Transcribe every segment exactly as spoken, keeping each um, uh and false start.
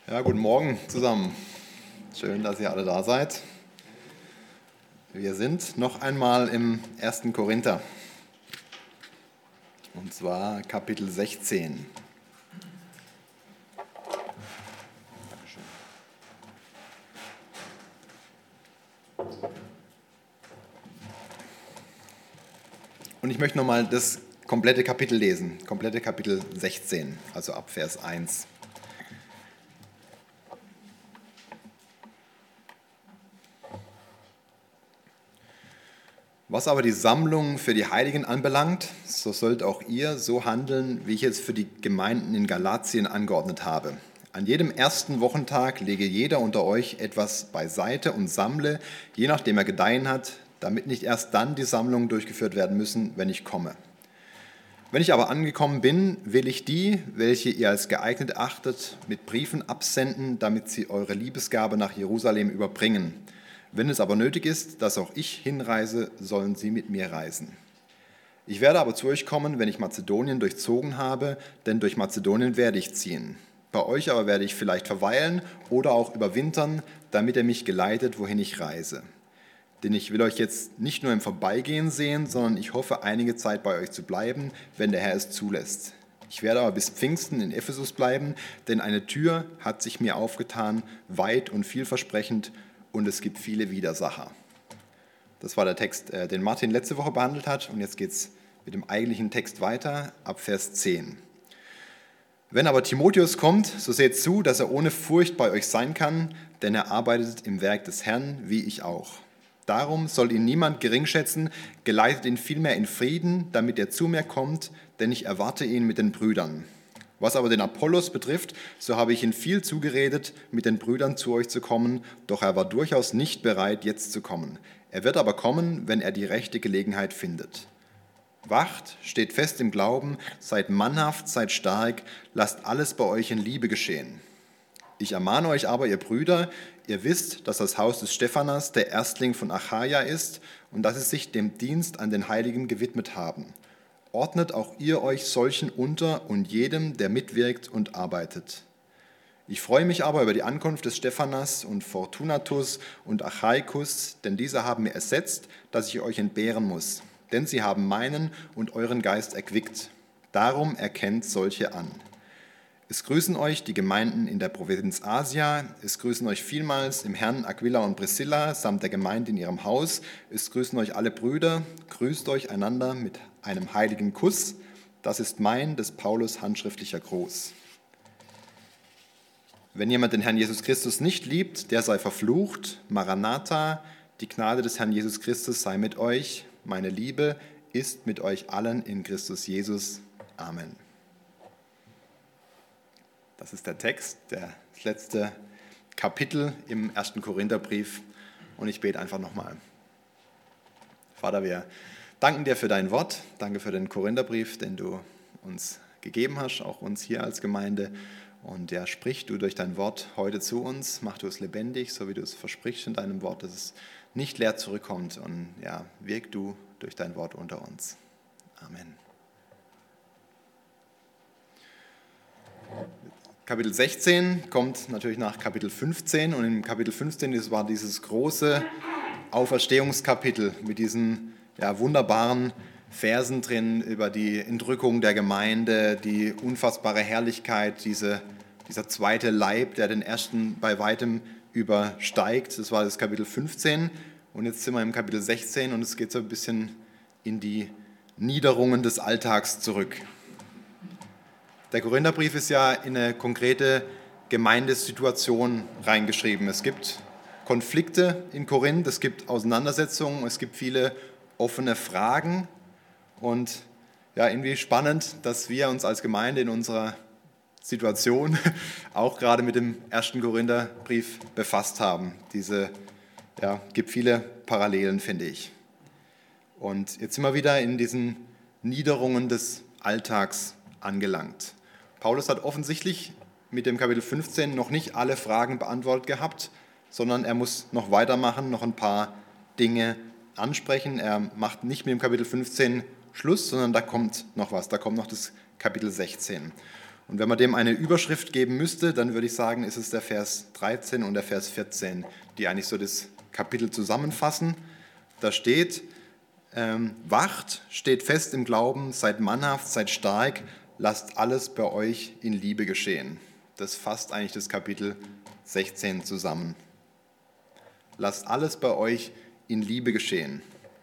Ja, guten Morgen zusammen. Schön, dass ihr alle da seid. Wir sind noch einmal im ersten Korinther. Und zwar Kapitel sechzehn. Und ich möchte nochmal das komplette Kapitel lesen. Komplette Kapitel sechzehn, also ab Vers eins. Was aber die Sammlung für die Heiligen anbelangt, so sollt auch ihr so handeln, wie ich es für die Gemeinden in Galatien angeordnet habe. An jedem ersten Wochentag lege jeder unter euch etwas beiseite und sammle, je nachdem er gedeihen hat, damit nicht erst dann die Sammlungen durchgeführt werden müssen, wenn ich komme. Wenn ich aber angekommen bin, will ich die, welche ihr als geeignet achtet, mit Briefen absenden, damit sie eure Liebesgabe nach Jerusalem überbringen. Wenn es aber nötig ist, dass auch ich hinreise, sollen sie mit mir reisen. Ich werde aber zu euch kommen, wenn ich Mazedonien durchzogen habe, denn durch Mazedonien werde ich ziehen. Bei euch aber werde ich vielleicht verweilen oder auch überwintern, damit ihr mich geleitet, wohin ich reise. Denn ich will euch jetzt nicht nur im Vorbeigehen sehen, sondern ich hoffe, einige Zeit bei euch zu bleiben, wenn der Herr es zulässt. Ich werde aber bis Pfingsten in Ephesus bleiben, denn eine Tür hat sich mir aufgetan, weit und vielversprechend, und es gibt viele Widersacher. Das war der Text, den Martin letzte Woche behandelt hat, und jetzt geht es mit dem eigentlichen Text weiter, ab Vers zehn. Wenn aber Timotheus kommt, so seht zu, dass er ohne Furcht bei euch sein kann, denn er arbeitet im Werk des Herrn, wie ich auch. Darum soll ihn niemand geringschätzen, geleitet ihn vielmehr in Frieden, damit er zu mir kommt, denn ich erwarte ihn mit den Brüdern. Was aber den Apollos betrifft, so habe ich ihn viel zugeredet, mit den Brüdern zu euch zu kommen, doch er war durchaus nicht bereit, jetzt zu kommen. Er wird aber kommen, wenn er die rechte Gelegenheit findet. Wacht, steht fest im Glauben, seid mannhaft, seid stark, lasst alles bei euch in Liebe geschehen. Ich ermahne euch aber, ihr Brüder, ihr wisst, dass das Haus des Stephanas der Erstling von Achaia ist und dass sie sich dem Dienst an den Heiligen gewidmet haben. Ordnet auch ihr euch solchen unter und jedem, der mitwirkt und arbeitet. Ich freue mich aber über die Ankunft des Stephanas und Fortunatus und Achaikus, denn diese haben mir ersetzt, dass ich euch entbehren muss. Denn sie haben meinen und euren Geist erquickt. Darum erkennt solche an. Es grüßen euch die Gemeinden in der Provinz Asia, es grüßen euch vielmals im Herrn Aquila und Priscilla samt der Gemeinde in ihrem Haus, es grüßen euch alle Brüder, grüßt euch einander mit einem heiligen Kuss, das ist mein, des Paulus handschriftlicher Gruß. Wenn jemand den Herrn Jesus Christus nicht liebt, der sei verflucht. Maranatha, die Gnade des Herrn Jesus Christus sei mit euch, meine Liebe ist mit euch allen in Christus Jesus. Amen. Das ist der Text, das letzte Kapitel im ersten Korintherbrief. Und ich bete einfach nochmal. Vater, wir danken dir für dein Wort. Danke für den Korintherbrief, den du uns gegeben hast, auch uns hier als Gemeinde. Und ja, sprich du durch dein Wort heute zu uns. Mach du es lebendig, so wie du es versprichst in deinem Wort, dass es nicht leer zurückkommt. Und ja, wirk du durch dein Wort unter uns. Amen. Kapitel sechzehn kommt natürlich nach Kapitel fünfzehn und im Kapitel fünfzehn das war dieses große Auferstehungskapitel mit diesen ja, wunderbaren Versen drin über die Entrückung der Gemeinde, die unfassbare Herrlichkeit, diese, dieser zweite Leib, der den ersten bei weitem übersteigt. Das war das Kapitel fünfzehn und jetzt sind wir im Kapitel sechzehn und es geht so ein bisschen in die Niederungen des Alltags zurück. Der Korintherbrief ist ja in eine konkrete Gemeindesituation reingeschrieben. Es gibt Konflikte in Korinth, es gibt Auseinandersetzungen, es gibt viele offene Fragen und ja, irgendwie spannend, dass wir uns als Gemeinde in unserer Situation auch gerade mit dem ersten Korintherbrief befasst haben. Diese, ja, gibt viele Parallelen, finde ich. Und jetzt sind wir wieder in diesen Niederungen des Alltags angelangt. Paulus hat offensichtlich mit dem Kapitel fünfzehn noch nicht alle Fragen beantwortet gehabt, sondern er muss noch weitermachen, noch ein paar Dinge ansprechen. Er macht nicht mit dem Kapitel fünfzehn Schluss, sondern da kommt noch was, da kommt noch das Kapitel sechzehn. Und wenn man dem eine Überschrift geben müsste, dann würde ich sagen, ist es der Vers dreizehn und der Vers vierzehn, die eigentlich so das Kapitel zusammenfassen. Da steht, ähm, wacht, steht fest im Glauben, seid mannhaft, seid stark, lasst alles bei euch in Liebe geschehen. Das fasst eigentlich das Kapitel sechzehn zusammen. Lasst alles bei euch in Liebe geschehen.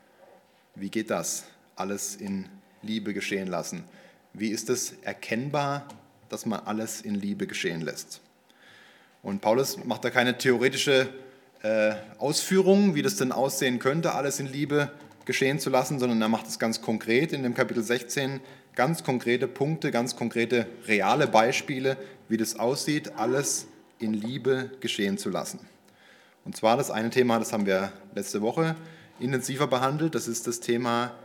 Wie geht das? Alles in Liebe geschehen lassen. Wie ist es erkennbar, dass man alles in Liebe geschehen lässt? Und Paulus macht da keine theoretische äh, Ausführung, wie das denn aussehen könnte, alles in Liebe geschehen zu lassen, sondern er macht es ganz konkret in dem Kapitel sechzehn, ganz konkrete Punkte, ganz konkrete reale Beispiele, wie das aussieht, alles in Liebe geschehen zu lassen. Und zwar das eine Thema, das haben wir letzte Woche intensiver behandelt, das ist das Thema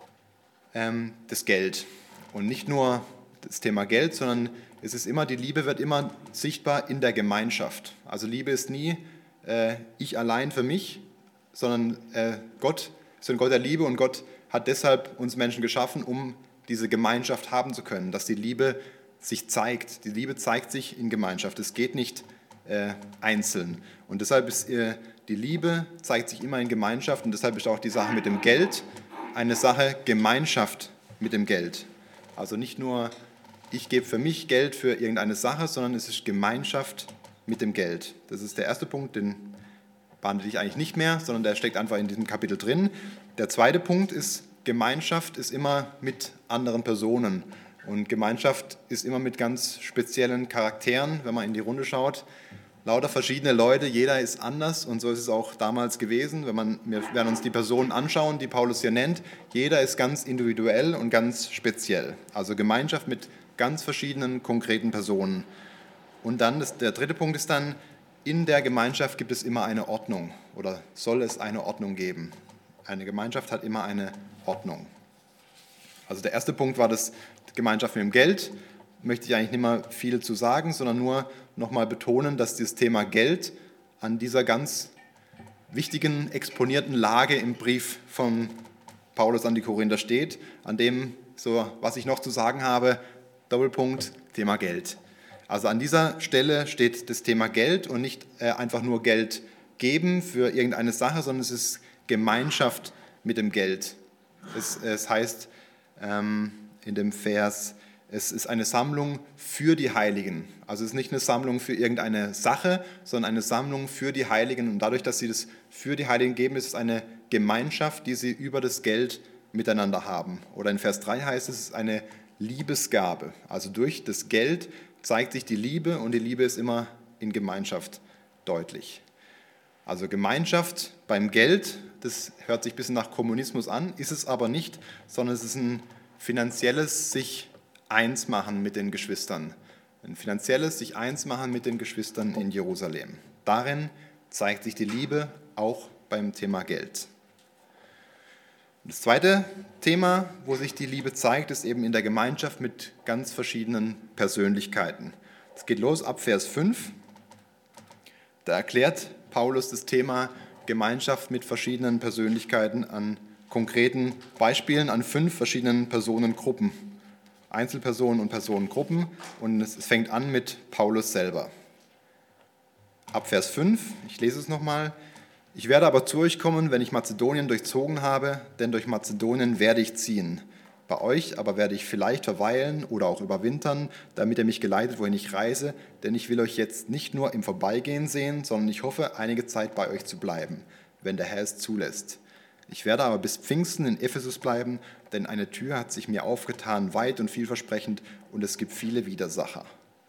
ähm, das Geld. Und nicht nur das Thema Geld, sondern es ist immer, die Liebe wird immer sichtbar in der Gemeinschaft. Also Liebe ist nie äh, ich allein für mich, sondern äh, Gott ist ein Gott der Liebe und Gott hat deshalb uns Menschen geschaffen, um diese Gemeinschaft haben zu können, dass die Liebe sich zeigt. Die Liebe zeigt sich in Gemeinschaft. Es geht nicht äh, einzeln. Und deshalb ist äh, die Liebe zeigt sich immer in Gemeinschaft und deshalb ist auch die Sache mit dem Geld eine Sache Gemeinschaft mit dem Geld. Also nicht nur ich gebe für mich Geld für irgendeine Sache, sondern es ist Gemeinschaft mit dem Geld. Das ist der erste Punkt, den behandle ich eigentlich nicht mehr, sondern der steckt einfach in diesem Kapitel drin. Der zweite Punkt ist, Gemeinschaft ist immer mit anderen Personen. Und Gemeinschaft ist immer mit ganz speziellen Charakteren, wenn man in die Runde schaut. Lauter verschiedene Leute, jeder ist anders und so ist es auch damals gewesen. Wenn man, wir werden uns die Personen anschauen, die Paulus hier nennt. Jeder ist ganz individuell und ganz speziell. Also Gemeinschaft mit ganz verschiedenen konkreten Personen. Und dann, das, der dritte Punkt ist dann, in der Gemeinschaft gibt es immer eine Ordnung oder soll es eine Ordnung geben. Eine Gemeinschaft hat immer eine Ordnung. Also der erste Punkt war das Gemeinschaft mit dem Geld. Möchte ich eigentlich nicht mehr viel zu sagen, sondern nur nochmal betonen, dass das Thema Geld an dieser ganz wichtigen, exponierten Lage im Brief von Paulus an die Korinther steht, an dem, so was ich noch zu sagen habe, Doppelpunkt, Thema Geld. Also an dieser Stelle steht das Thema Geld und nicht äh, einfach nur Geld geben für irgendeine Sache, sondern es ist Gemeinschaft mit dem Geld. Es, es heißt ähm, in dem Vers, es ist eine Sammlung für die Heiligen. Also es ist nicht eine Sammlung für irgendeine Sache, sondern eine Sammlung für die Heiligen. Und dadurch, dass sie das für die Heiligen geben, ist es eine Gemeinschaft, die sie über das Geld miteinander haben. Oder in Vers drei heißt es, es ist eine Liebesgabe. Also durch das Geld zeigt sich die Liebe und die Liebe ist immer in Gemeinschaft deutlich. Also Gemeinschaft beim Geld, das hört sich ein bisschen nach Kommunismus an, ist es aber nicht, sondern es ist ein finanzielles sich eins machen mit den Geschwistern. Ein finanzielles sich eins machen mit den Geschwistern in Jerusalem. Darin zeigt sich die Liebe auch beim Thema Geld. Das zweite Thema, wo sich die Liebe zeigt, ist eben in der Gemeinschaft mit ganz verschiedenen Persönlichkeiten. Es geht los ab Vers fünf. Da erklärt Paulus das Thema Gemeinschaft mit verschiedenen Persönlichkeiten an konkreten Beispielen an fünf verschiedenen Personengruppen. Einzelpersonen und Personengruppen. Und es fängt an mit Paulus selber. Ab Vers fünf, ich lese es nochmal. Ich werde aber zu euch kommen, wenn ich Mazedonien durchzogen habe, denn durch Mazedonien werde ich ziehen. Bei euch aber werde ich vielleicht verweilen oder auch überwintern, damit ihr mich geleitet, wohin ich reise, denn ich will euch jetzt nicht nur im Vorbeigehen sehen, sondern ich hoffe, einige Zeit bei euch zu bleiben, wenn der Herr es zulässt. Ich werde aber bis Pfingsten in Ephesus bleiben, denn eine Tür hat sich mir aufgetan, weit und vielversprechend, und es gibt viele Widersacher.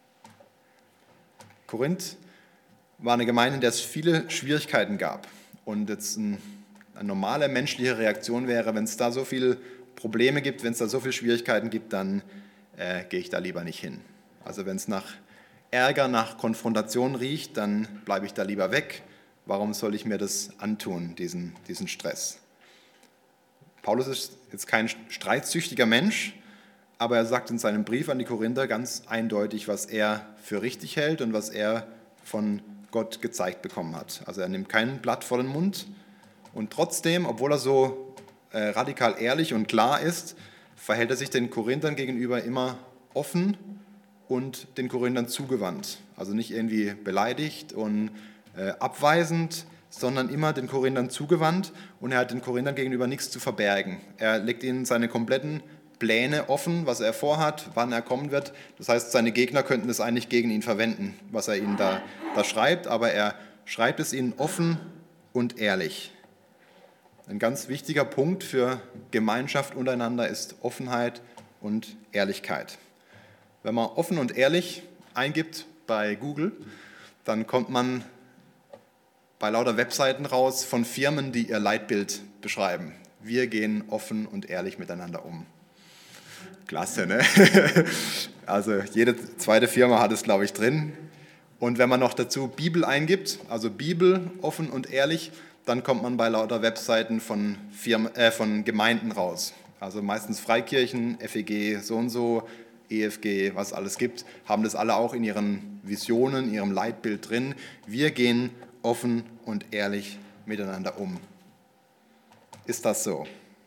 Korinth war eine Gemeinde, in der es viele Schwierigkeiten gab. Und jetzt ein, eine normale menschliche Reaktion wäre, wenn es da so viele Probleme gibt, wenn es da so viele Schwierigkeiten gibt, dann äh, gehe ich da lieber nicht hin. Also wenn es nach Ärger, nach Konfrontation riecht, dann bleibe ich da lieber weg. Warum soll ich mir das antun, diesen, diesen Stress? Paulus ist jetzt kein streitsüchtiger Mensch, aber er sagt in seinem Brief an die Korinther ganz eindeutig, was er für richtig hält und was er von Gott gezeigt bekommen hat. Also er nimmt kein Blatt vor den Mund und trotzdem, obwohl er so äh, radikal ehrlich und klar ist, verhält er sich den Korinthern gegenüber immer offen und den Korinthern zugewandt. Also nicht irgendwie beleidigt und äh, abweisend, sondern immer den Korinthern zugewandt, und er hat den Korinthern gegenüber nichts zu verbergen. Er legt ihnen seine kompletten Pläne offen, was er vorhat, wann er kommen wird. Das heißt, seine Gegner könnten es eigentlich gegen ihn verwenden, was er ihnen da, da schreibt, aber er schreibt es ihnen offen und ehrlich. Ein ganz wichtiger Punkt für Gemeinschaft untereinander ist Offenheit und Ehrlichkeit. Wenn man offen und ehrlich eingibt bei Google, dann kommt man bei lauter Webseiten raus von Firmen, die ihr Leitbild beschreiben. Wir gehen offen und ehrlich miteinander um. Klasse, ne? Also jede zweite Firma hat es, glaube ich, drin. Und wenn man noch dazu Bibel eingibt, also Bibel, offen und ehrlich, dann kommt man bei lauter Webseiten von, Firmen, äh, von Gemeinden raus. Also meistens Freikirchen, F E G, so und so, E F G, was es alles gibt, haben das alle auch in ihren Visionen, in ihrem Leitbild drin. Wir gehen offen und ehrlich miteinander um. Ist das so?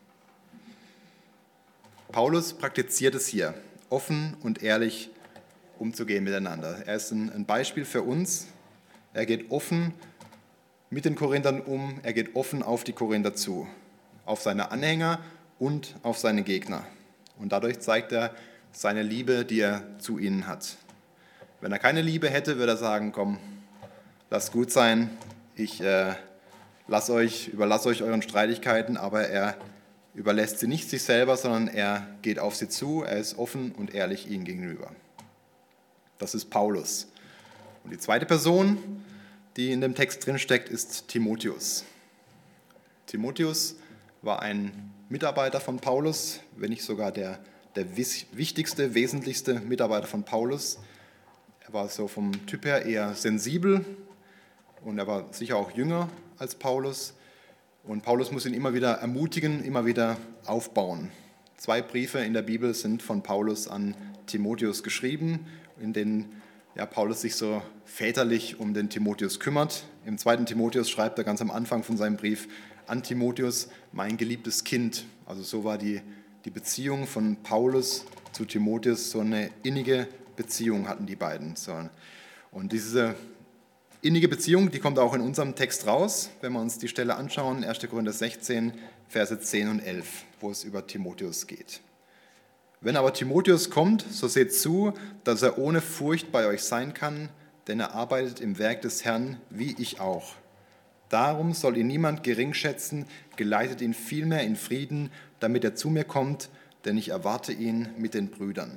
Paulus praktiziert es hier, offen und ehrlich umzugehen miteinander. Er ist ein Beispiel für uns. Er geht offen mit den Korinthern um, er geht offen auf die Korinther zu, auf seine Anhänger und auf seine Gegner. Und dadurch zeigt er seine Liebe, die er zu ihnen hat. Wenn er keine Liebe hätte, würde er sagen, komm, lasst gut sein, ich äh, lass euch, überlasse euch euren Streitigkeiten, aber er überlässt sie nicht sich selber, sondern er geht auf sie zu, er ist offen und ehrlich ihnen gegenüber. Das ist Paulus. Und die zweite Person, die in dem Text drin steckt, ist Timotheus. Timotheus war ein Mitarbeiter von Paulus, wenn nicht sogar der, der wichtigste, wesentlichste Mitarbeiter von Paulus. Er war so vom Typ her eher sensibel und er war sicher auch jünger als Paulus. Und Paulus muss ihn immer wieder ermutigen, immer wieder aufbauen. Zwei Briefe in der Bibel sind von Paulus an Timotheus geschrieben, in denen ja, Paulus sich so väterlich um den Timotheus kümmert. Im zweiten Timotheus schreibt er ganz am Anfang von seinem Brief an Timotheus, mein geliebtes Kind. Also so war die, die Beziehung von Paulus zu Timotheus, so eine innige Beziehung hatten die beiden. So. Und diese innige Beziehung, die kommt auch in unserem Text raus, wenn wir uns die Stelle anschauen, erster Korinther sechzehn, Verse zehn und elf, wo es über Timotheus geht. Wenn aber Timotheus kommt, so seht zu, dass er ohne Furcht bei euch sein kann, denn er arbeitet im Werk des Herrn, wie ich auch. Darum soll ihn niemand gering schätzen, geleitet ihn vielmehr in Frieden, damit er zu mir kommt, denn ich erwarte ihn mit den Brüdern.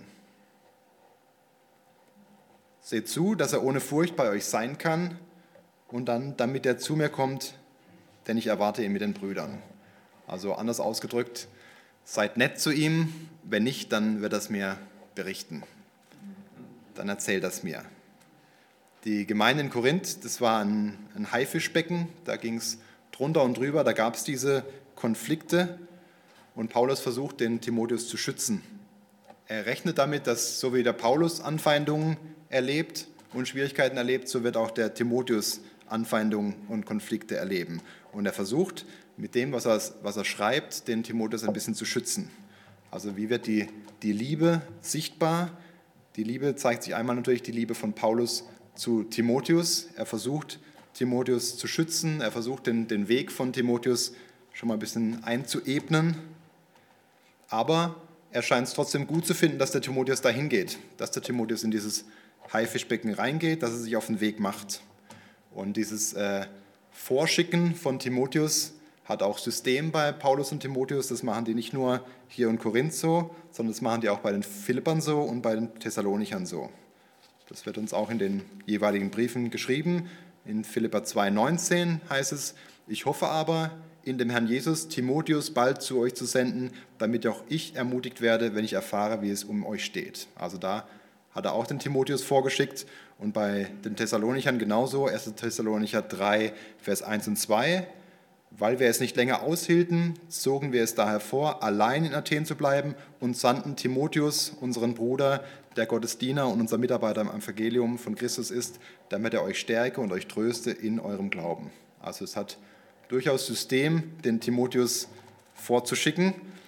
Seht zu, dass er ohne Furcht bei euch sein kann und dann, damit er zu mir kommt, denn ich erwarte ihn mit den Brüdern. Also anders ausgedrückt, seid nett zu ihm, wenn nicht, dann wird er es mir berichten. Dann erzählt er es mir. Die Gemeinde in Korinth, das war ein, ein Haifischbecken, da ging es drunter und drüber, da gab es diese Konflikte und Paulus versucht, den Timotheus zu schützen. Er rechnet damit, dass so wie der Paulus Anfeindungen erlebt und Schwierigkeiten erlebt, so wird auch der Timotheus Anfeindungen und Konflikte erleben. Und er versucht, mit dem, was er, was er schreibt, den Timotheus ein bisschen zu schützen. Also wie wird die, die Liebe sichtbar? Die Liebe zeigt sich einmal natürlich die Liebe von Paulus zu Timotheus. Er versucht, Timotheus zu schützen. Er versucht, den, den Weg von Timotheus schon mal ein bisschen einzuebnen. Aber er scheint es trotzdem gut zu finden, dass der Timotheus dahin geht, dass der Timotheus in dieses Haifischbecken reingeht, dass er sich auf den Weg macht. Und dieses äh, Vorschicken von Timotheus hat auch System bei Paulus und Timotheus. Das machen die nicht nur hier in Korinth so, sondern das machen die auch bei den Philippern so und bei den Thessalonichern so. Das wird uns auch in den jeweiligen Briefen geschrieben. In Philipper zwei neunzehn heißt es, ich hoffe aber, in dem Herrn Jesus Timotheus bald zu euch zu senden, damit auch ich ermutigt werde, wenn ich erfahre, wie es um euch steht. Also da hat er auch den Timotheus vorgeschickt und bei den Thessalonichern genauso. erster Thessalonicher drei, Vers eins und zwei. Weil wir es nicht länger aushielten, zogen wir es daher vor, allein in Athen zu bleiben und sandten Timotheus, unseren Bruder, der Gottes Diener und unser Mitarbeiter im Evangelium von Christus ist, damit er euch stärke und euch tröste in eurem Glauben. Also es hat durchaus System, den Timotheus vorzuschicken.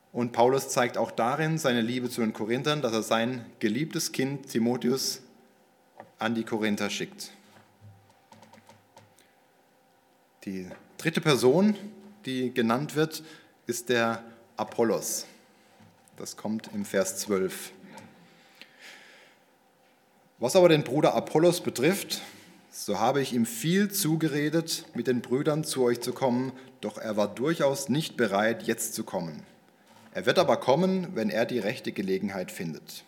Und Paulus zeigt auch darin seine Liebe zu den Korinthern, dass er sein geliebtes Kind Timotheus an die Korinther schickt. Die dritte Person, die genannt wird, ist der Apollos. Das kommt im Vers zwölf. Was aber den Bruder Apollos betrifft, so habe ich ihm viel zugeredet, mit den Brüdern zu euch zu kommen, doch er war durchaus nicht bereit, jetzt zu kommen. Er wird aber kommen, wenn er die rechte Gelegenheit findet.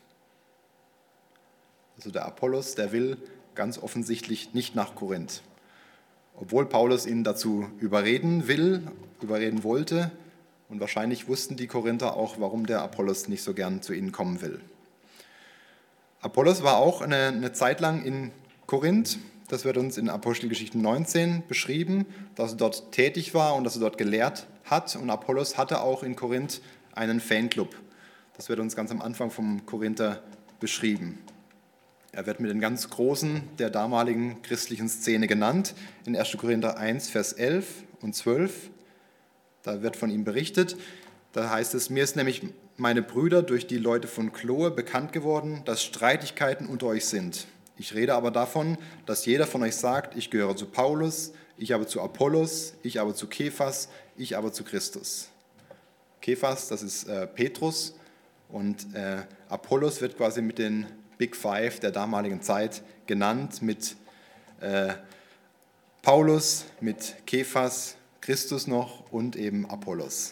Also der Apollos, der will ganz offensichtlich nicht nach Korinth. Obwohl Paulus ihn dazu überreden will, überreden wollte, und wahrscheinlich wussten die Korinther auch, warum der Apollos nicht so gern zu ihnen kommen will. Apollos war auch eine, eine Zeit lang in Korinth. Das wird uns in Apostelgeschichte neunzehn beschrieben, dass er dort tätig war und dass er dort gelehrt hat. Und Apollos hatte auch in Korinth einen Fanclub. Das wird uns ganz am Anfang vom Korinther beschrieben. Er wird mit den ganz Großen der damaligen christlichen Szene genannt. In erster Korinther eins, Vers elf und zwölf. Da wird von ihm berichtet. Da heißt es, mir ist nämlich meine Brüder durch die Leute von Chloe bekannt geworden, dass Streitigkeiten unter euch sind. Ich rede aber davon, dass jeder von euch sagt, ich gehöre zu Paulus, ich aber zu Apollos, ich aber zu Kephas, ich aber zu Christus. Kephas, das ist äh, Petrus, und äh, Apollos wird quasi mit den Big Five der damaligen Zeit genannt, mit äh, Paulus, mit Kephas, Christus noch und eben Apollos.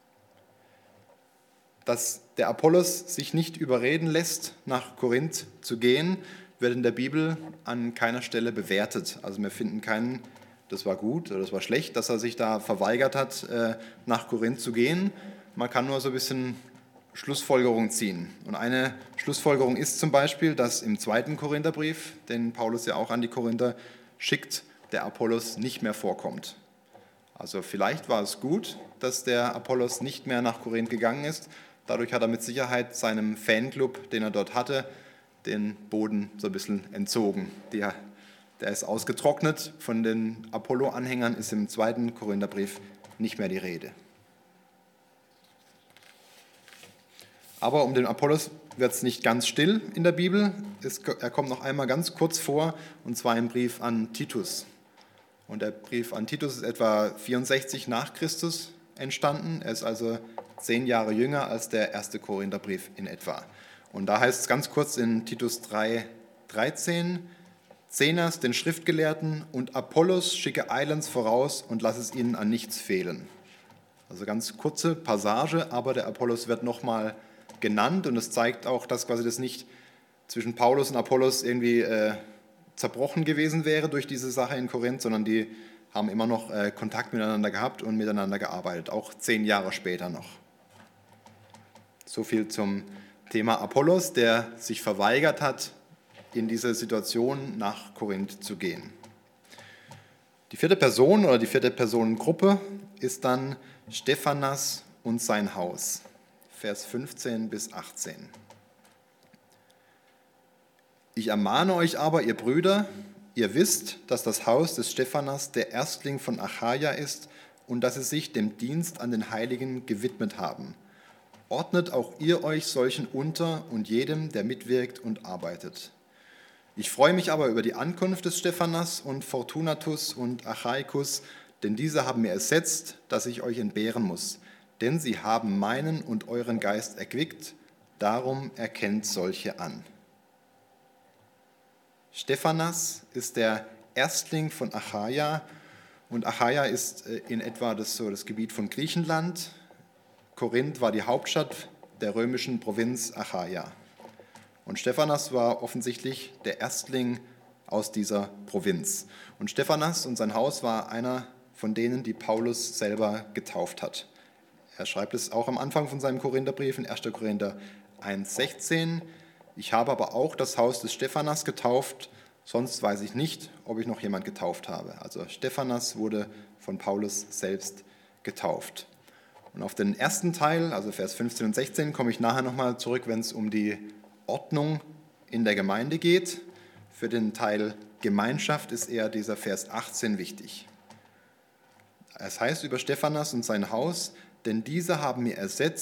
Dass der Apollos sich nicht überreden lässt, nach Korinth zu gehen, wird in der Bibel an keiner Stelle bewertet. Also wir finden keinen, das war gut oder das war schlecht, dass er sich da verweigert hat, nach Korinth zu gehen. Man kann nur so ein bisschen Schlussfolgerungen ziehen. Und eine Schlussfolgerung ist zum Beispiel, dass im zweiten Korintherbrief, den Paulus ja auch an die Korinther schickt, der Apollos nicht mehr vorkommt. Also vielleicht war es gut, dass der Apollos nicht mehr nach Korinth gegangen ist. Dadurch hat er mit Sicherheit seinem Fanclub, den er dort hatte, den Boden so ein bisschen entzogen. Der, der ist ausgetrocknet. Von den Apollo-Anhängern ist im zweiten Korintherbrief nicht mehr die Rede. Aber um den Apollos wird es nicht ganz still in der Bibel. Es, er kommt noch einmal ganz kurz vor, und zwar im Brief an Titus. Und der Brief an Titus ist etwa vierundsechzig nach Christus entstanden. Er ist also zehn Jahre jünger als der erste Korintherbrief in etwa. Und da heißt es ganz kurz in Titus drei, dreizehn, Zenas, den Schriftgelehrten, und Apollos schicke eilends voraus und lass es ihnen an nichts fehlen. Also ganz kurze Passage, aber der Apollos wird nochmal genannt, und es zeigt auch, dass quasi das nicht zwischen Paulus und Apollos irgendwie äh, zerbrochen gewesen wäre durch diese Sache in Korinth, sondern die haben immer noch äh, Kontakt miteinander gehabt und miteinander gearbeitet, auch zehn Jahre später noch. So viel zum Thema Apollos, der sich verweigert hat, in dieser Situation nach Korinth zu gehen. Die vierte Person oder die vierte Personengruppe ist dann Stephanas und sein Haus. Vers fünfzehn bis achtzehn. Ich ermahne euch aber, ihr Brüder, ihr wisst, dass das Haus des Stephanas der Erstling von Achaia ist und dass sie sich dem Dienst an den Heiligen gewidmet haben. Ordnet auch ihr euch solchen unter und jedem, der mitwirkt und arbeitet. Ich freue mich aber über die Ankunft des Stephanas und Fortunatus und Achaikus, denn diese haben mir ersetzt, dass ich euch entbehren muss. Denn sie haben meinen und euren Geist erquickt, darum erkennt solche an. Stephanas ist der Erstling von Achaia, und Achaia ist in etwa das, so das Gebiet von Griechenland. Korinth war die Hauptstadt der römischen Provinz Achaia. Und Stephanas war offensichtlich der Erstling aus dieser Provinz. Und Stephanas und sein Haus war einer von denen, die Paulus selber getauft hat. Er schreibt es auch am Anfang von seinem Korintherbrief in erster Korinther eins sechzehn. Ich habe aber auch das Haus des Stephanas getauft, sonst weiß ich nicht, ob ich noch jemand getauft habe. Also Stephanas wurde von Paulus selbst getauft. Und auf den ersten Teil, also Vers fünfzehn und sechzehn, komme ich nachher nochmal zurück, wenn es um die Ordnung in der Gemeinde geht. Für den Teil Gemeinschaft ist eher dieser Vers achtzehn wichtig. Es heißt über Stephanas und sein Haus, denn diese haben mir ersetzt,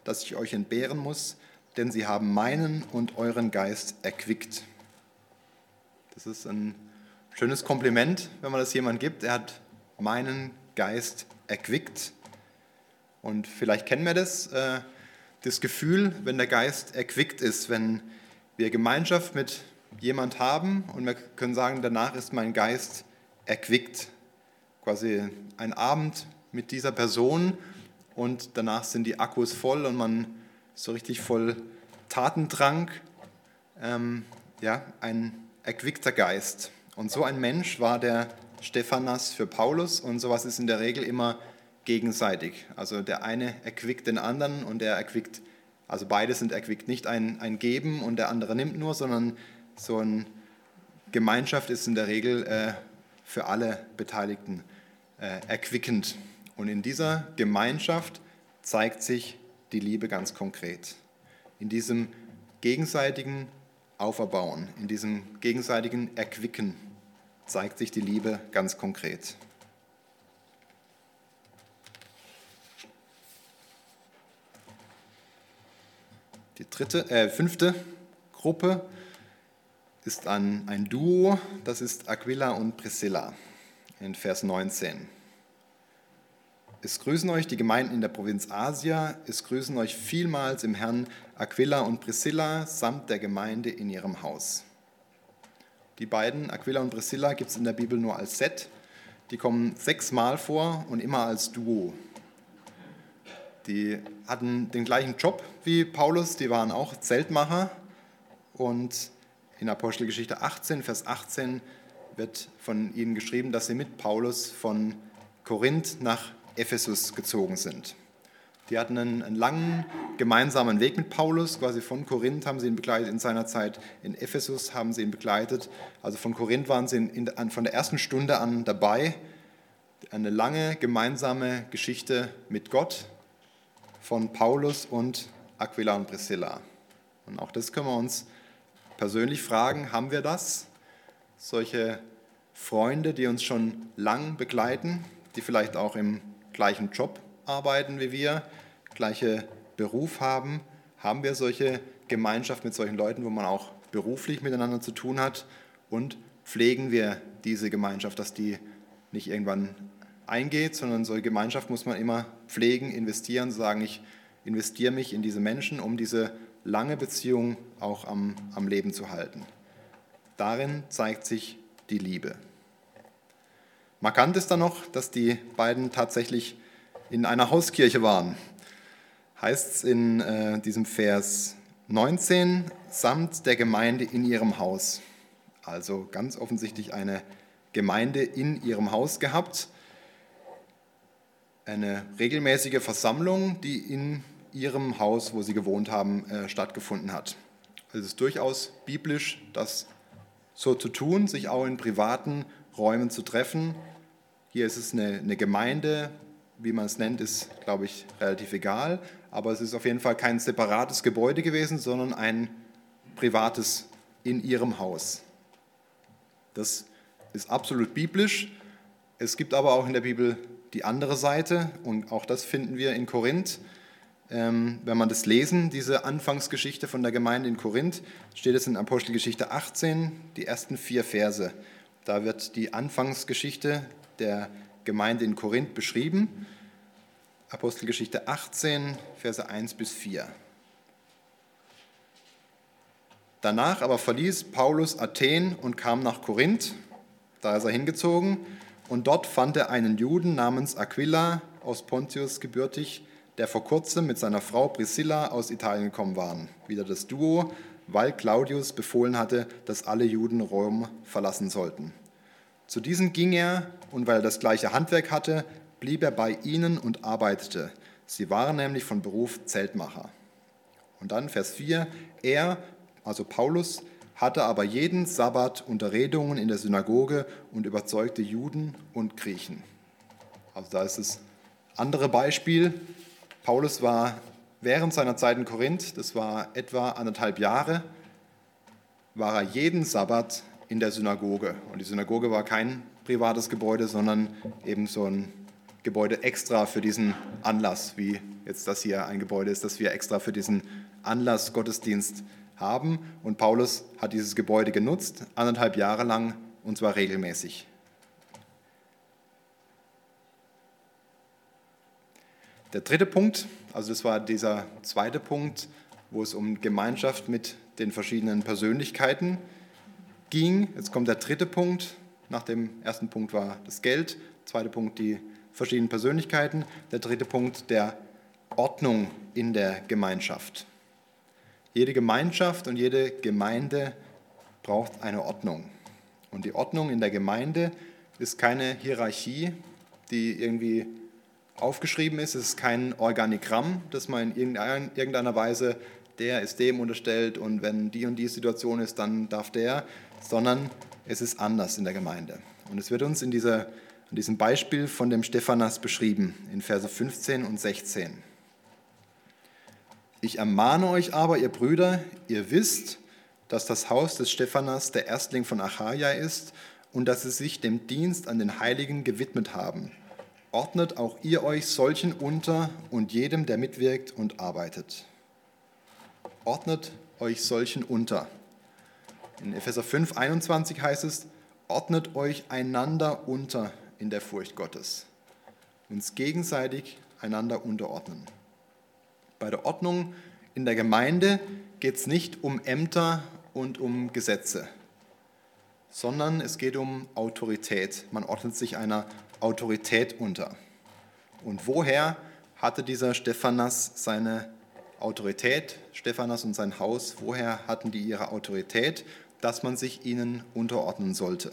das ich euch entbehren muss, denn sie haben meinen und euren Geist erquickt. Das ist ein schönes Kompliment, wenn man das jemandem gibt. Er hat meinen Geist erquickt. Und vielleicht kennen wir das, äh, das Gefühl, wenn der Geist erquickt ist, wenn wir Gemeinschaft mit jemand haben und wir können sagen, danach ist mein Geist erquickt. Quasi ein Abend mit dieser Person und danach sind die Akkus voll und man ist so richtig voll Tatendrang. Ähm, ja, ein erquickter Geist. Und so ein Mensch war der Stephanas für Paulus und sowas ist in der Regel immer gegenseitig. Also der eine erquickt den anderen und der erquickt, also beide sind erquickt. Nicht ein, ein Geben und der andere nimmt nur, sondern so eine Gemeinschaft ist in der Regel äh, für alle Beteiligten äh, erquickend. Und in dieser Gemeinschaft zeigt sich die Liebe ganz konkret. In diesem gegenseitigen Auferbauen, in diesem gegenseitigen Erquicken zeigt sich die Liebe ganz konkret. Die dritte, äh, fünfte Gruppe ist ein, ein Duo, das ist Aquila und Priscilla in Vers neunzehn. Es grüßen euch die Gemeinden in der Provinz Asia, es grüßen euch vielmals im Herrn Aquila und Priscilla samt der Gemeinde in ihrem Haus. Die beiden, Aquila und Priscilla, gibt es in der Bibel nur als Set. Die kommen sechsmal vor und immer als Duo. Die hatten den gleichen Job wie Paulus, die waren auch Zeltmacher. Und in Apostelgeschichte achtzehn, Vers achtzehn wird von ihnen geschrieben, dass sie mit Paulus von Korinth nach Ephesus gezogen sind. Die hatten einen, einen langen gemeinsamen Weg mit Paulus, quasi von Korinth haben sie ihn begleitet in seiner Zeit, in Ephesus haben sie ihn begleitet. Also von Korinth waren sie in, in, von der ersten Stunde an dabei. Eine lange gemeinsame Geschichte mit Gott von Paulus und Aquila und Priscilla. Und auch das können wir uns persönlich fragen, haben wir das? Solche Freunde, die uns schon lang begleiten, die vielleicht auch im gleichen Job arbeiten wie wir, gleiche Beruf haben, haben wir solche Gemeinschaft mit solchen Leuten, wo man auch beruflich miteinander zu tun hat und pflegen wir diese Gemeinschaft, dass die nicht irgendwann eingeht, sondern solche Gemeinschaft muss man immer pflegen, investieren, sagen, ich investiere mich in diese Menschen, um diese lange Beziehung auch am, am Leben zu halten. Darin zeigt sich die Liebe. Markant ist dann noch, dass die beiden tatsächlich in einer Hauskirche waren. Heißt es in äh, diesem Vers neunzehn, samt der Gemeinde in ihrem Haus. Also ganz offensichtlich eine Gemeinde in ihrem Haus gehabt. Eine regelmäßige Versammlung, die in ihrem Haus, wo sie gewohnt haben, äh, stattgefunden hat. Also es ist durchaus biblisch, das so zu tun, sich auch in privaten Räumen zu treffen. Hier ist es eine, eine Gemeinde, wie man es nennt, ist, glaube ich, relativ egal. Aber es ist auf jeden Fall kein separates Gebäude gewesen, sondern ein privates in ihrem Haus. Das ist absolut biblisch. Es gibt aber auch in der Bibel die andere Seite und auch das finden wir in Korinth. Ähm, wenn man das lesen, diese Anfangsgeschichte von der Gemeinde in Korinth, steht es in Apostelgeschichte achtzehn, die ersten vier Verse. Da wird die Anfangsgeschichte der Gemeinde in Korinth beschrieben. Apostelgeschichte achtzehn, Verse eins bis vier. Danach aber verließ Paulus Athen und kam nach Korinth, da ist er hingezogen, und dort fand er einen Juden namens Aquila aus Pontius gebürtig, der vor kurzem mit seiner Frau Priscilla aus Italien gekommen waren. Wieder das Duo, weil Claudius befohlen hatte, dass alle Juden Rom verlassen sollten. Zu diesen ging er, und weil er das gleiche Handwerk hatte, blieb er bei ihnen und arbeitete. Sie waren nämlich von Beruf Zeltmacher. Und dann Vers vier, er, also Paulus, hatte aber jeden Sabbat Unterredungen in der Synagoge und überzeugte Juden und Griechen. Also da ist das andere Beispiel. Paulus war während seiner Zeit in Korinth, das war etwa anderthalb Jahre, war er jeden Sabbat in der Synagoge. Und die Synagoge war kein privates Gebäude, sondern eben so ein Gebäude extra für diesen Anlass, wie jetzt das hier ein Gebäude ist, das wir extra für diesen Anlass Gottesdienst haben. Und Paulus hat dieses Gebäude genutzt, anderthalb Jahre lang, und zwar regelmäßig. Der dritte Punkt, also das war dieser zweite Punkt, wo es um Gemeinschaft mit den verschiedenen Persönlichkeiten ging. Jetzt kommt der dritte Punkt. Nach dem ersten Punkt war das Geld, der zweite Punkt die verschiedenen Persönlichkeiten, der dritte Punkt der Ordnung in der Gemeinschaft. Jede Gemeinschaft und jede Gemeinde braucht eine Ordnung. Und die Ordnung in der Gemeinde ist keine Hierarchie, die irgendwie aufgeschrieben ist. Es ist kein Organigramm, das man in irgendeiner Weise, der ist dem unterstellt und wenn die und die Situation ist, dann darf der, sondern es ist anders in der Gemeinde. Und es wird uns in, dieser, in diesem Beispiel von dem Stephanas beschrieben, in Verse fünfzehn und sechzehn. Ich ermahne euch aber, ihr Brüder, ihr wisst, dass das Haus des Stephanas der Erstling von Achaia ist und dass sie sich dem Dienst an den Heiligen gewidmet haben. Ordnet auch ihr euch solchen unter und jedem, der mitwirkt und arbeitet. Ordnet euch solchen unter. In Epheser fünf, einundzwanzig heißt es, ordnet euch einander unter in der Furcht Gottes. Uns gegenseitig einander unterordnen. Bei der Ordnung in der Gemeinde geht es nicht um Ämter und um Gesetze, sondern es geht um Autorität. Man ordnet sich einer Autorität unter. Und woher hatte dieser Stephanas seine Autorität, Stephanas und sein Haus, woher hatten die ihre Autorität, dass man sich ihnen unterordnen sollte?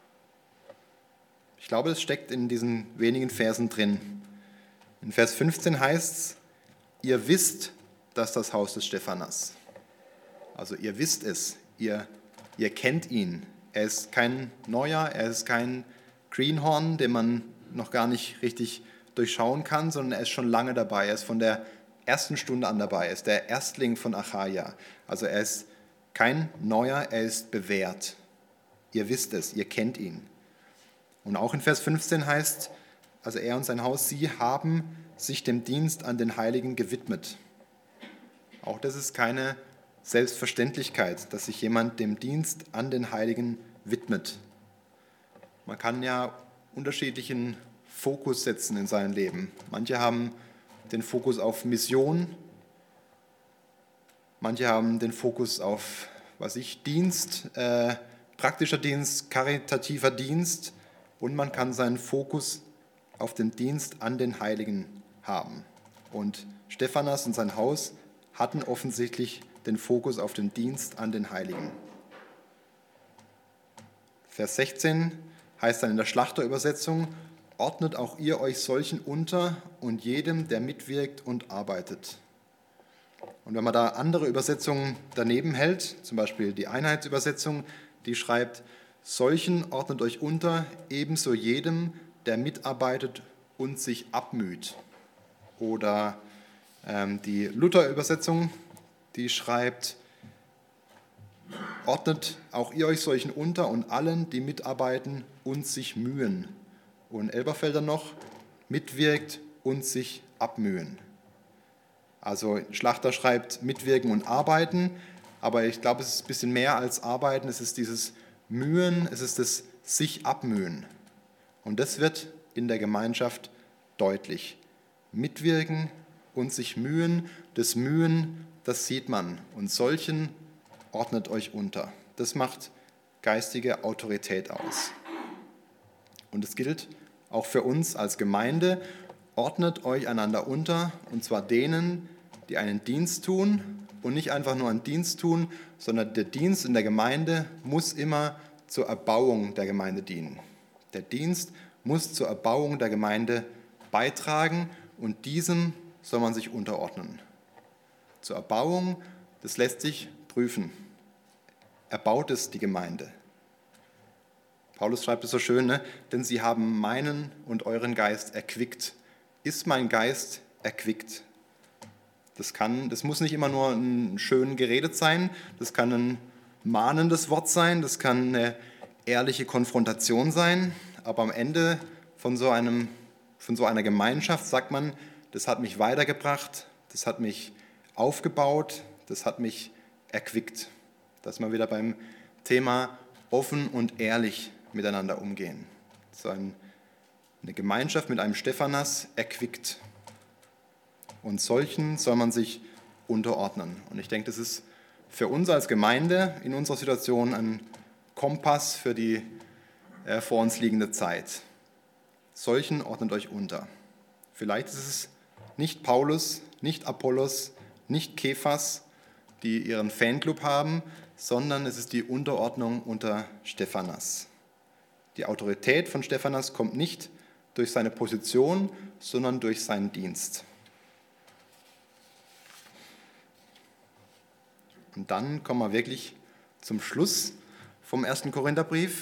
Ich glaube, es steckt in diesen wenigen Versen drin. In Vers fünfzehn heißt es, ihr wisst, dass das Haus des Stephanas. Also ihr wisst es, ihr, ihr kennt ihn. Er ist kein Neuer, er ist kein Greenhorn, den man noch gar nicht richtig durchschauen kann, sondern er ist schon lange dabei. Er ist von der ersten Stunde an dabei. Er ist der Erstling von Achaia. Also er ist kein Neuer, er ist bewährt. Ihr wisst es, ihr kennt ihn. Und auch in Vers fünfzehn heißt, also er und sein Haus, sie haben sich dem Dienst an den Heiligen gewidmet. Auch das ist keine Selbstverständlichkeit, dass sich jemand dem Dienst an den Heiligen widmet. Man kann ja unterschiedlichen Fokus setzen in seinem Leben. Manche haben den Fokus auf Mission, manche haben den Fokus auf, was ich, Dienst, äh, praktischer Dienst, karitativer Dienst und man kann seinen Fokus auf den Dienst an den Heiligen haben. Und Stephanas und sein Haus hatten offensichtlich den Fokus auf den Dienst an den Heiligen. Vers sechzehn heißt dann in der Schlachterübersetzung, ordnet auch ihr euch solchen unter und jedem, der mitwirkt und arbeitet. Und wenn man da andere Übersetzungen daneben hält, zum Beispiel die Einheitsübersetzung, die schreibt, solchen ordnet euch unter, ebenso jedem, der mitarbeitet und sich abmüht. Oder ähm, die Luther-Übersetzung, die schreibt, ordnet auch ihr euch solchen unter und allen, die mitarbeiten und sich mühen. Und Elberfelder noch, mitwirkt und sich abmühen. Also Schlachter schreibt mitwirken und arbeiten, aber ich glaube, es ist ein bisschen mehr als arbeiten, es ist dieses Mühen, es ist das sich abmühen. Und das wird in der Gemeinschaft deutlich. Mitwirken und sich mühen, das Mühen, das sieht man. Und solchen ordnet euch unter. Das macht geistige Autorität aus. Und es gilt auch für uns als Gemeinde, ordnet euch einander unter, und zwar denen, die einen Dienst tun und nicht einfach nur einen Dienst tun, sondern der Dienst in der Gemeinde muss immer zur Erbauung der Gemeinde dienen. Der Dienst muss zur Erbauung der Gemeinde beitragen und diesem soll man sich unterordnen. Zur Erbauung, das lässt sich prüfen. Erbaut es die Gemeinde? Paulus schreibt es so schön, ne? Denn sie haben meinen und euren Geist erquickt. Ist mein Geist erquickt? Das kann, das muss nicht immer nur ein schön geredet sein, das kann ein mahnendes Wort sein, das kann eine ehrliche Konfrontation sein, aber am Ende von so einem Von so einer Gemeinschaft sagt man, das hat mich weitergebracht, das hat mich aufgebaut, das hat mich erquickt. Dass wir wieder beim Thema offen und ehrlich miteinander umgehen. So ein, eine Gemeinschaft mit einem Stephanas erquickt. Und solchen soll man sich unterordnen. Und ich denke, das ist für uns als Gemeinde in unserer Situation ein Kompass für die äh, vor uns liegende Zeit. Solchen ordnet euch unter. Vielleicht ist es nicht Paulus, nicht Apollos, nicht Kephas, die ihren Fanclub haben, sondern es ist die Unterordnung unter Stephanas. Die Autorität von Stephanas kommt nicht durch seine Position, sondern durch seinen Dienst. Und dann kommen wir wirklich zum Schluss vom ersten Korintherbrief.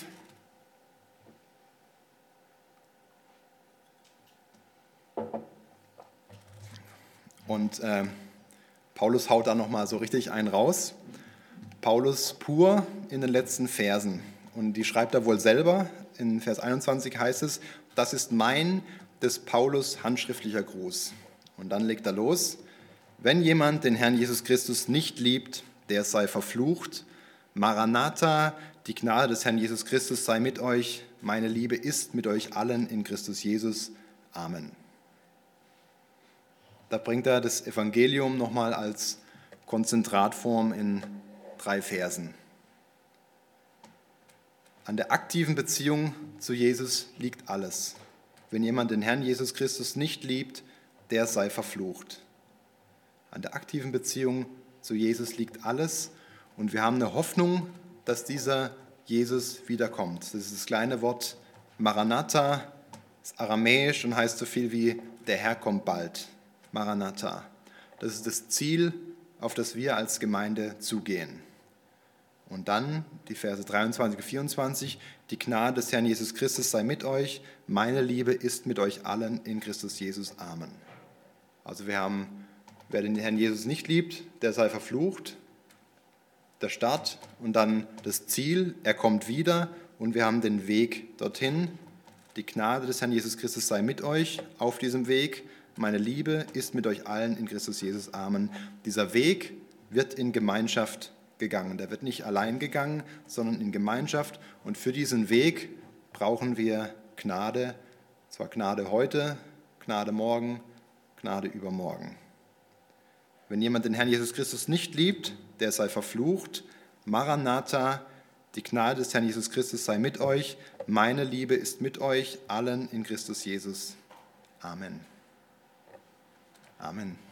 Und äh, Paulus haut da nochmal so richtig einen raus. Paulus pur in den letzten Versen. Und die schreibt er wohl selber. In Vers einundzwanzig heißt es, das ist mein, des Paulus handschriftlicher Gruß. Und dann legt er los. Wenn jemand den Herrn Jesus Christus nicht liebt, der sei verflucht. Maranatha, die Gnade des Herrn Jesus Christus sei mit euch. Meine Liebe ist mit euch allen in Christus Jesus. Amen. Da bringt er das Evangelium nochmal als Konzentratform in drei Versen. An der aktiven Beziehung zu Jesus liegt alles. Wenn jemand den Herrn Jesus Christus nicht liebt, der sei verflucht. An der aktiven Beziehung zu Jesus liegt alles und wir haben eine Hoffnung, dass dieser Jesus wiederkommt. Das ist das kleine Wort Maranatha, das ist aramäisch und heißt so viel wie der Herr kommt bald. Maranatha. Das ist das Ziel, auf das wir als Gemeinde zugehen. Und dann die Verse dreiundzwanzig und vierundzwanzig. Die Gnade des Herrn Jesus Christus sei mit euch. Meine Liebe ist mit euch allen in Christus Jesus. Amen. Also wir haben, wer den Herrn Jesus nicht liebt, der sei verflucht. Der Start und dann das Ziel, er kommt wieder und wir haben den Weg dorthin. Die Gnade des Herrn Jesus Christus sei mit euch auf diesem Weg. Meine Liebe ist mit euch allen in Christus Jesus. Amen. Dieser Weg wird in Gemeinschaft gegangen. Der wird nicht allein gegangen, sondern in Gemeinschaft. Und für diesen Weg brauchen wir Gnade. Zwar Gnade heute, Gnade morgen, Gnade übermorgen. Wenn jemand den Herrn Jesus Christus nicht liebt, der sei verflucht. Maranatha, die Gnade des Herrn Jesus Christus sei mit euch. Meine Liebe ist mit euch allen in Christus Jesus. Amen. Amen.